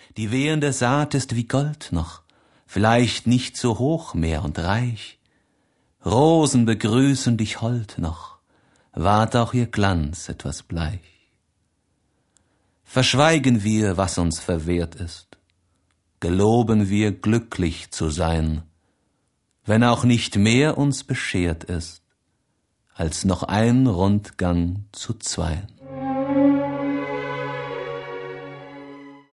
Die wehende Saat ist wie Gold noch, vielleicht nicht so hoch mehr und reich. Rosen begrüßen dich hold noch, ward auch ihr Glanz etwas bleich. Verschweigen wir, was uns verwehrt ist, geloben wir glücklich zu sein, wenn auch nicht mehr uns beschert ist, als noch ein Rundgang zu zweien.